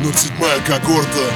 07-я когорта.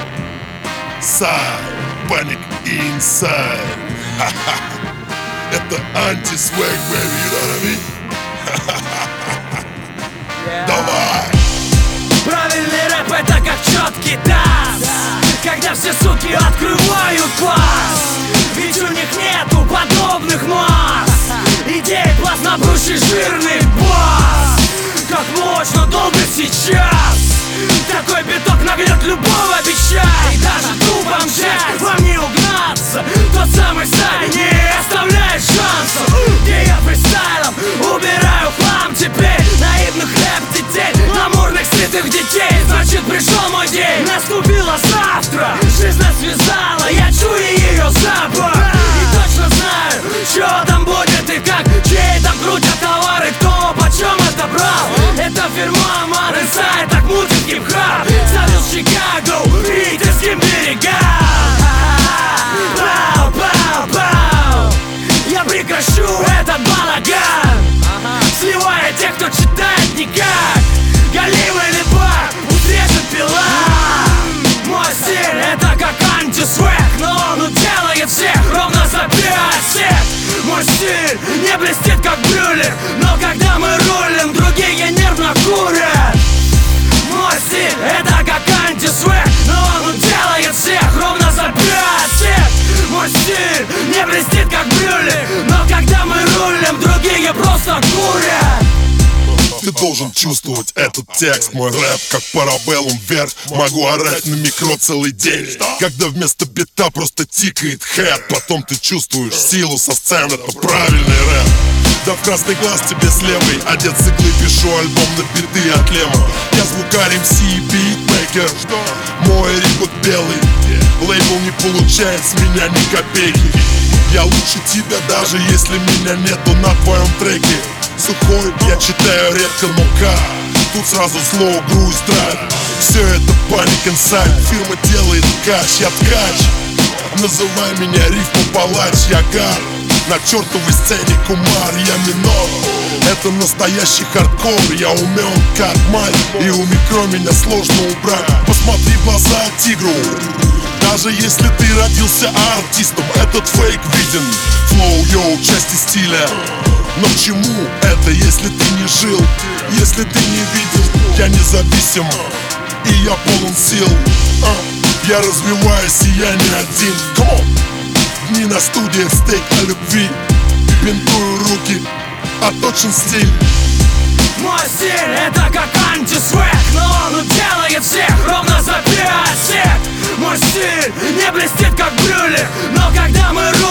Panic Inside. Это анти-свэг, baby, you know what I mean? Давай! Правильный рэп — это как четкий таз, когда все суки открывают класс. Ведь у них нету подобных масс. Идея класс на бруше, жирный бас. Как мощно, долго сейчас. Такой биток нагнет любого бича. И даже трупом взять, вам не угнаться. Тот самый сталь не оставляет шансов. Где я фристайлом убираю хлам. Теперь наивных рэп детей, гламурных сытых детей. Значит, пришел мой день, наступило завтра. Жизнь нас связала, я чую ее запах. И точно знаю, что там будет и как. Чей там крутят товары, кто почем это брал. Это фирма Ман Инсайд, так мутит хип-хап. Ставил Чикаго, питерским берегам. Пау-пау-пау. Я прекращу этот балаган, сливая тех, кто читает никак. Галимый липа утрежет пила. Мой стиль — это как антисвэг, но он уделает всех ровно за 5 сек. Мой стиль не блестит как брюлер, но когда мы рулим, другие нервно курят. Мой стиль — это как антисвэг, но он уделает всех ровно за 5 сек. Мой стиль не блестит как брюлер, но когда мы рулим, другие просто курят. Ты должен чувствовать этот текст. Мой рэп как парабеллум вверх. Могу орать на микро целый день, когда вместо бита просто тикает хэт. Потом ты чувствуешь силу со сцены. Это правильный рэп. Да в красный глаз тебе с левой. Одет с иглы, пишу альбом на биты от Лема. Я звукарь MC и битмейкер. Мой рекорд белый. Лейбл не получает с меня ни копейки. Я лучше тебя, даже если меня нету на твоем треке. Сухой, я читаю редко, но как? Тут сразу слоу, груз, драйв. Все это Panic Inside. Фирма делает кач, я ткач. Называй меня рифма палач, я гар. На чертовой сцене кумар, я минор. Это настоящий хардкор, я умен как мать. И у микро меня сложно убрать. Посмотри в глаза тигру. Даже если ты родился артистом, этот фейк виден. Флоу, йоу, части стиля. Но к чему это, если ты не жил, если ты не видел? Я независим, и я полон сил. Я развиваюсь, и я не один. Come on. Дни на студиях, стейк о любви. Бинтую руки, точен стиль. Мой стиль — это как антисвэг, но он уделает всех ровно за 5 сек. Мой стиль не блестит как брюлер, но когда мы